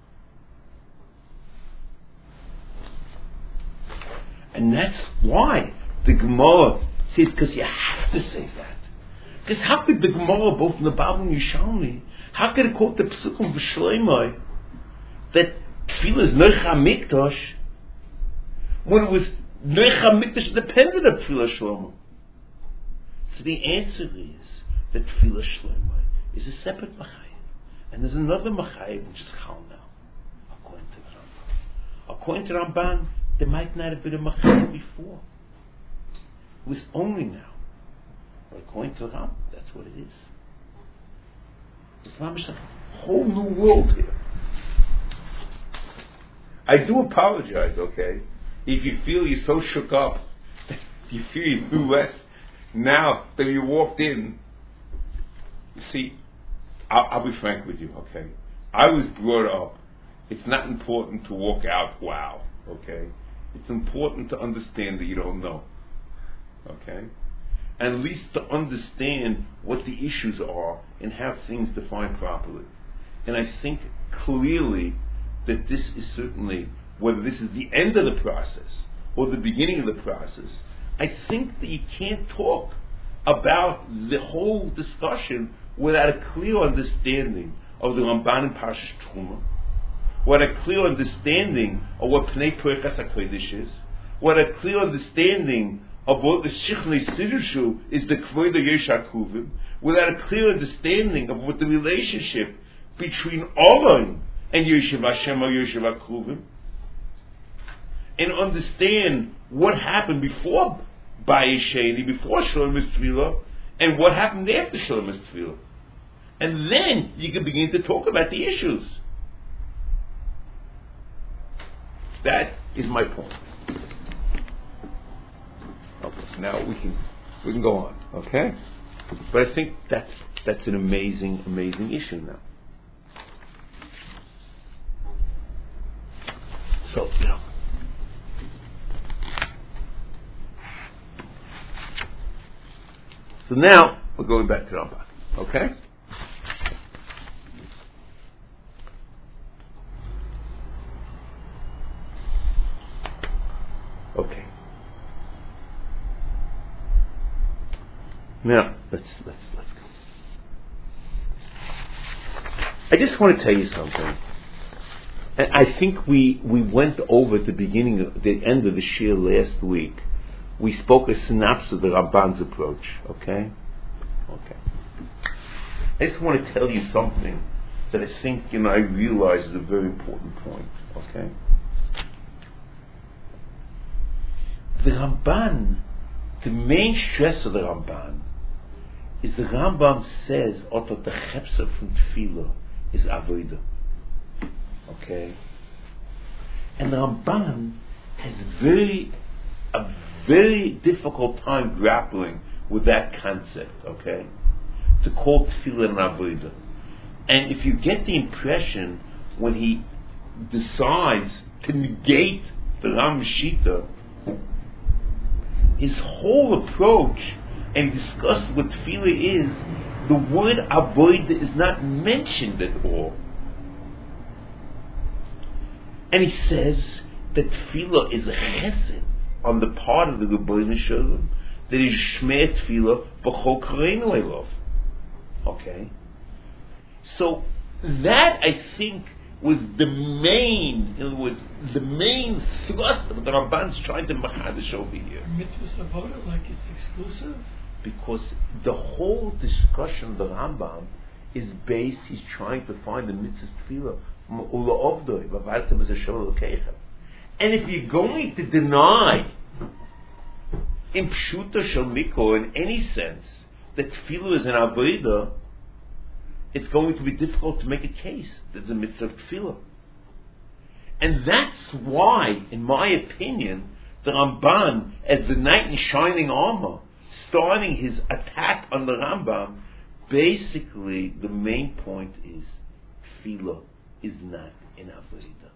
And that's why the Gemara says, because you have to say that. Because how could the Gemara, both in the Bible and Yerushalmi, how could it quote the Pesukim V'Shleimai that Tefillah is Noach HaMikdash when it was Noach HaMikdash dependent of Tefillah Shlomo? So the answer is that Tefillah Shlomo is a separate Machayim. And there's another Machayim which is Chal now, according to the Ramban. According to Ramban, there might not have been a Machayim before. It was only now. But according to the Ramban, that's what it is. Islam is a whole new world here. I do apologize, okay? If you feel you're so shook up, you feel you knew less now that you walked in. You see, I'll be frank with you, okay? I was brought up, it's not important to walk out, wow, okay? It's important to understand that you don't know, okay? And at least to understand what the issues are and have things defined properly. And I think clearly that this is certainly, whether this is the end of the process or the beginning of the process, I think that you can't talk about the whole discussion without a clear understanding of the Ramban and Parshas Truma, without a clear understanding of what Pnei Perchas HaKodesh is, without a clear understanding of what the Shichnei Sidushu is, the Kvoid Yesh HaKuvim, without a clear understanding of what the relationship between Oron and Yeshiv Hashem or Yeshiv HaKuvim, and understand what happened before Bayis Sheni, before Shalom Tefillah, and what happened after Shalom Tefillah. And then you can begin to talk about the issues. That is my point. Okay, now we can go on, okay? But I think that's an amazing issue now. So, So now we're going back to Rambam, okay? Okay. Now let's go. I just want to tell you something. And I think we went over at the end of the shir last week. We spoke a synopsis of the Ramban's approach, okay? I just want to tell you something that I think, I realize is a very important point, okay? The Ramban, the main stress of the Ramban, is the Rambam says, Otot the Chepsa from Tefillah is Avodah, okay? And the Ramban has a very difficult time grappling with that concept, okay? to call tefillah an avodah. And if you get the impression when he decides to negate the Ram Shita, his whole approach and discuss what tefillah is, the word avodah is not mentioned at all. And he says that tefillah is a chesed on the part of the Rebbeinu Shalom, that is shmei tefillah b'chol kareinu elov. Okay? So that, I think, was the main, in other words, the main thrust of the Ramban's trying to machadish over here. Mitzvahs avodah, like it's exclusive? Because the whole discussion of the Rambam is based, he's trying to find the mitzvah tefillah from Ula Ovdoi, Vavartem as a Shalom Lokeichem. And if you're going to deny in Pshuta Shel Mikro in any sense that tefillah is an avodah, it's going to be difficult to make a case that it's a mitzvah of tefillah. And that's why, in my opinion, the Ramban, as the knight in shining armor, starting his attack on the Rambam, basically the main point is tefillah is not an avodah.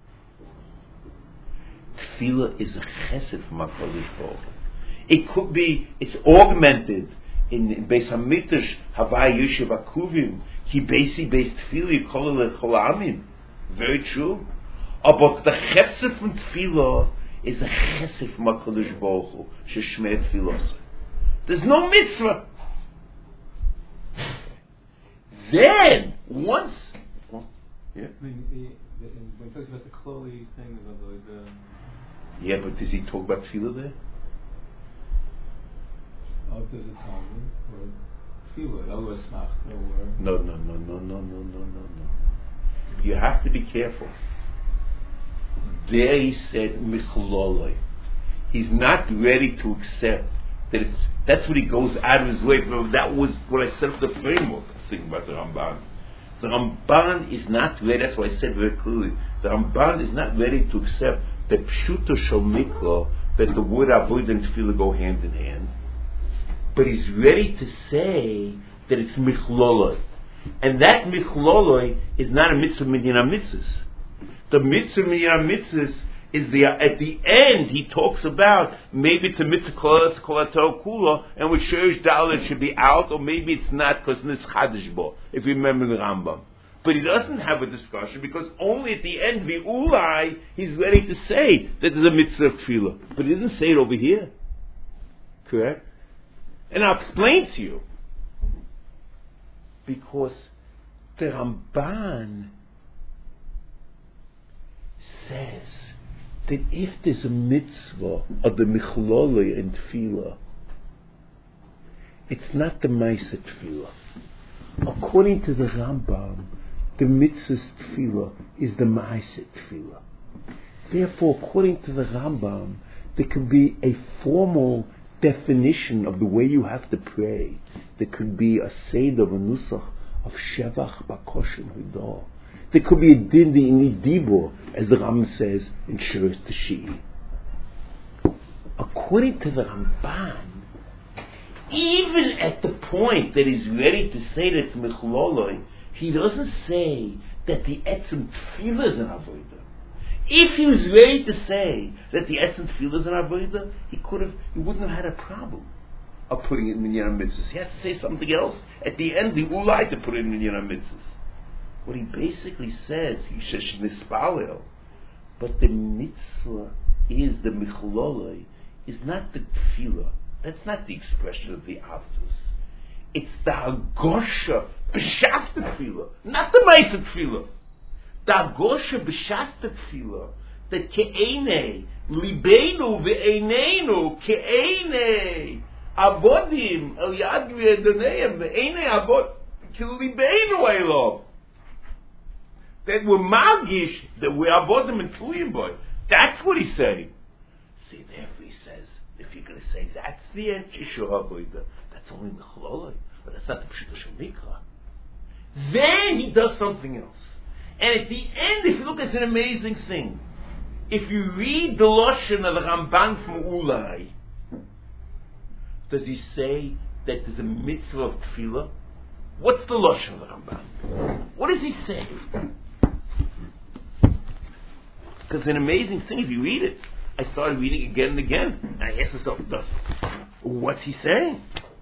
Tefillah is a chesed from HaKadosh Baruch Hu. It could be, it's augmented in Beis HaMikdash, Havai Yoshev Akuvim, Ki Beisi Beis Tefillah Yikol Lechol Amim. Very true. But the chesed from Tefillah is a chesed from HaKadosh Baruch Hu, Sheshmei Tefillah. There's no mitzvah. Then, once... Yeah. I mean, when he talks about the Chloe thing, about the... Yeah, but does he talk about tefillah there? Oh, does it tell me? Or tefillah, or smachta, or... No. You have to be careful. There he said, Michloloi. He's not ready to accept that it's... That's what he goes out of his way. That was what I said for the framework thing about the Ramban. The Ramban is not ready, that's why I said very clearly, the Ramban is not ready to accept that Pshuto Shel Mikra, that the word avodah and tefillah go hand in hand. But he's ready to say that it's michloloi. And that michloloi is not a mitzvah minyan mitzvahs. The mitzvah minyan mitzvahs is at the end he talks about maybe it's a mitzvah kolato kula and with shirish dalet should be out, or maybe it's not because it's chadish bo, if you remember the Rambam. But he doesn't have a discussion because only at the end the ulai he's ready to say that there's a mitzvah of tefillah, but he didn't say it over here. Correct? And I'll explain to you, because the Ramban says that if there's a mitzvah of the michloloi and tefillah, it's not the ma'aseh tefillah. According to the Rambam, the mitzvah's tefillah is the ma'aseh tefillah. Therefore, according to the Rambam, there could be a formal definition of the way you have to pray. There could be a seder, a nusach of shevach, bakoshin, hudah. There could be a din dibur, as the Rambam says in Shiras Tashi'i. According to the Ramban, even at the point that he's ready to say that it's michloloi, he doesn't say that the etzem tefillah is an avodah. If he was ready to say that the etzem tefillah is an avodah, he wouldn't have had a problem of putting it in minyan mitzvahs. He has to say something else at the end, the ulai, to put it in minyan mitzvahs. What he basically says, he says nispalel, but the mitzvah is the michloloi, is not the tefillah. That's not the expression of the avdus. It's the hagosha b'shas tefillah, not the ma'aseh tefillah. The hagosha b'shas tefillah, that ke'enei libeinu ve'einenu ke'enei avodim el yad v'edoneim ve'einei avod k'libeinu elov. That we're magish, that we're avodim and tluyim boy. That's what he's saying. See, therefore he says, if you're going to say that's the end, that's only the chloloi, but that's not the pshuto shel mikra. Then he does something else. And at the end, if you look, it's an amazing thing. If you read the Lashon of the Ramban from Ulai, does he say that there's a mitzvah of tefillah? What's the lashon of the Rambam? What does he say? Because it's an amazing thing if you read it. I started reading again and again, and I asked myself, what's he saying?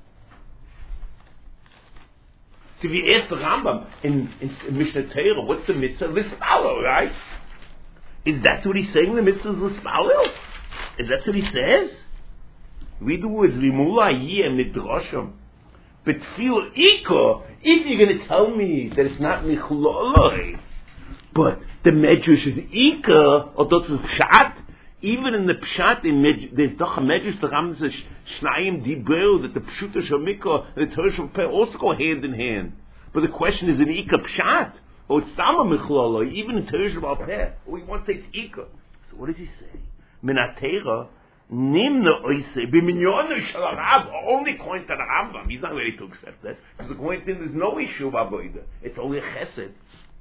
So if you ask the Rambam in Mishnah Torah, what's the mitzvah? L'spalo, right? Is that what he's saying? The mitzvah is l'spalo? Is that what he says? Read the words, Limula yeh midrasham. But feel iko, if you're going to tell me that it's not michloloi, but the medrash is ika, or that's pshat, even in the pshat, there's doch a medrash, the Rambam says, shnayim dibreu, that the pshuta shamika and the Torah shamika also go hand in hand. But the question is, an ika pshat, or it's sama michloloi, even in Torah shamika, or he wants to say it's ika. So what does he say? Minatera, Nimna oise, b'minyonu shel Rav, only according to the Rambam. He's not ready to accept that. Because according to him, there's no issue of avodah. It's only a chesed.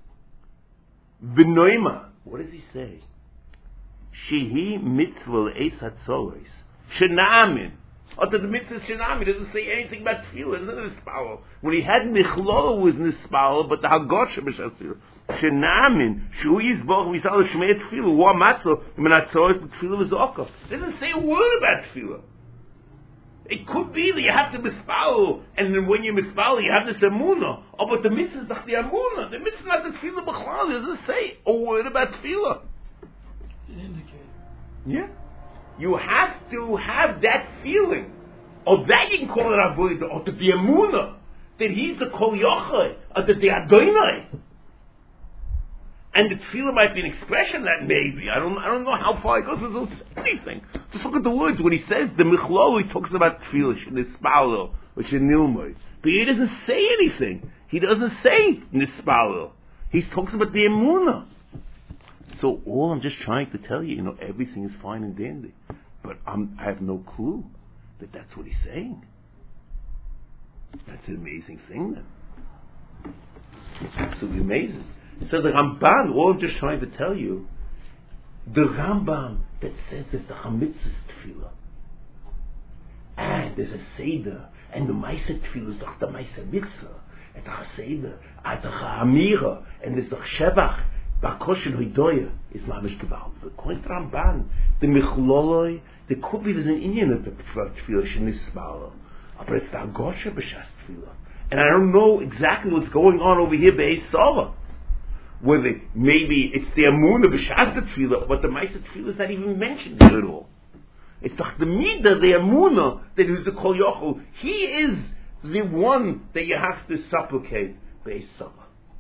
V'noima, what does he say? Shehi mitzvah eis hatzoros. Shenamin. After the mitzvah shenamin, doesn't say anything about tefillah. Isn't it nispal? When he had michlol was nispal, but the hagosha b'shasir. Shenamin, shu yizboch misal shmei tefillah, wa matzo, menatzoros tefillah v'zokah. Doesn't say a word about tefillah. It could be that you have to mispal, and then when you mispal, you have this emunah. Oh, but the mitzvah is not the emunah. The mitzvah is not the tefillah b'chlal. It doesn't say a word about tefillah. It's an indicator. Yeah. You have to have that feeling. Or that you can call it avodah, or to the emunah, that he's the kol yochai, or that the adonai. And the tefillah might be an expression of that maybe. I don't know how far it goes. It doesn't say anything. Just look at the words. When he says the michlol, he talks about tefillah, nispalo, which is nilmoy. But he doesn't say anything. He doesn't say nispalo. He talks about the emunah. So all I'm just trying to tell you, everything is fine and dandy. But I have no clue that that's what he's saying. That's an amazing thing then. It's absolutely amazing. So the Ramban, all I'm just trying to tell you, the Rambam that says that the Chametz is tefillah, and there's a Seder, and the Maisa tefillah is doch the Maisa mitzvah, and the Seder, and the Amira, and there's the Shevach, Bakoshin Hidoya is mamish gewalt. According to Ramban, the Michloloi, there could be there's an Indian of the tefillah shenismalo, but it's the Agosha b'shas tefillah, and I don't know exactly what's going on over here be'ez Sava. Whether maybe it's the Amunah b'shas the tefillah, but the Ma'aseh tefillah is not even mentioned here at all. It's the Midah, the Amunah, that is the Kol Yochel. He is the one that you have to supplicate be'ez Sava.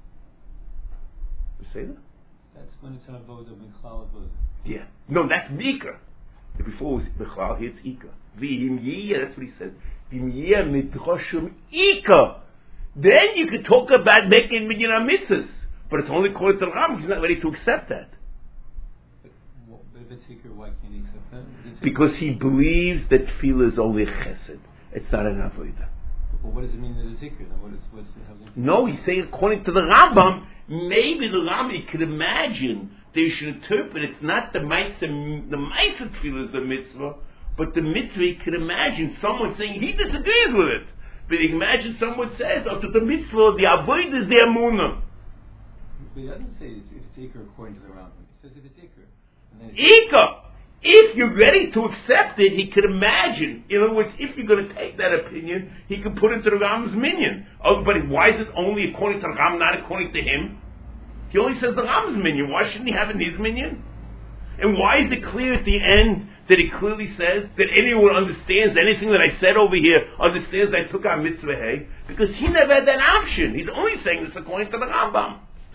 You say that? That's when it's an avodah, michlal avodah. Yeah. No, that's Mika. Before it was Michlal, here it's Ika. V'im yiyah, that's what he says. V'im yiyah midrashim Ika. Then you could talk about making minyan mitzvahs. But it's only according to the Rambam. He's not ready to accept that. But if it's Iker, why can't he accept that? Because he believes that tefillah is only a chesed. It's not an avodah. Well, what does it mean that it's Iker? Then what's no, he's saying according to the Rambam, maybe the Rambam could imagine they should interpret it's not the Maisa tefillah is the mitzvah, but the mitzvah he could imagine someone saying he disagrees with it. But he can imagine someone says, after the mitzvah, the avodah is the amunah. But he doesn't say it's Iker according to the Rambam. He says if it's Iker. Iker! If you're ready to accept it, he could imagine. In other words, if you're going to take that opinion, he could put it into the Rambam's minyan. Oh, but why is it only according to the Rambam, not according to him? He only says the Rambam's minyan. Why shouldn't he have it in his minyan? And why is it clear at the end that he clearly says that anyone understands anything that I said over here, understands that I took out mitzvah hay? Because he never had that option. He's only saying this according to the Rambam.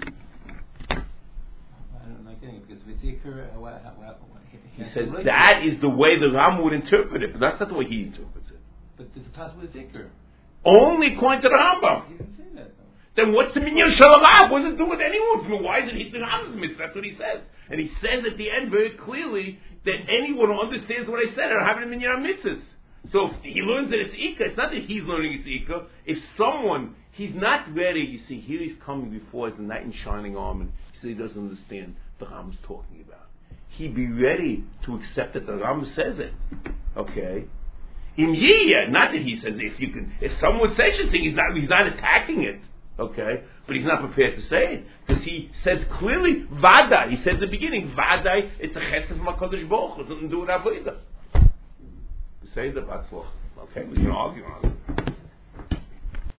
He says that is the way the Rambam would interpret it, but that's not the way he interprets it. But there's a possible Iker. Only according to the Rambam. He didn't say that though. Then what's the minyan shalom? What does it do with anyone? Why is it he the Rambam's mitzvah? That's what he says. And he says at the end very clearly that anyone who understands what I said are having a minyan mitzvahs. So if he learns that it's Ika, it's not that he's learning it's Ika. If someone, he's not ready, you see, here he's coming before as a knight in shining armor, and he says he doesn't understand the Rambam's talking about. He'd be ready to accept that the Rambam says it. Okay? Im Yiyah, not that he says if someone would say such a thing, he's not attacking it, okay? But he's not prepared to say it because he says clearly Vadai. He said at the beginning Vadai. It's a chesed from HaKadosh Baruch Hu. It's nothing to do with avodah. Say the batzloch. Okay, we can argue on it.